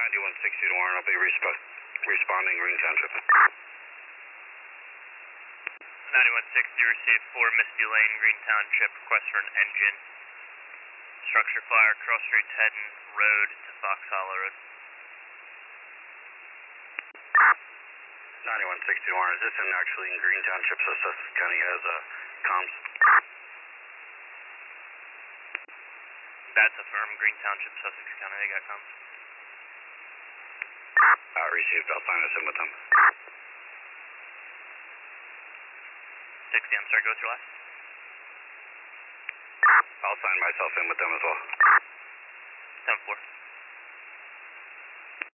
9160 to Warren, I'll be responding Green Township. 9160 received 4 Misty Lane, Green Township, request for an engine. Structure fire, Cross Street, Tedden Road to Fox Hollow Road. 9160 to Warren, is this actually in Green Township, so Sussex County has comms? That's affirmed, Green Township, Sussex County, they got comms. Received, I'll sign us in with them. 60, I'm sorry, go through last. I'll sign myself in with them as well. 10-4.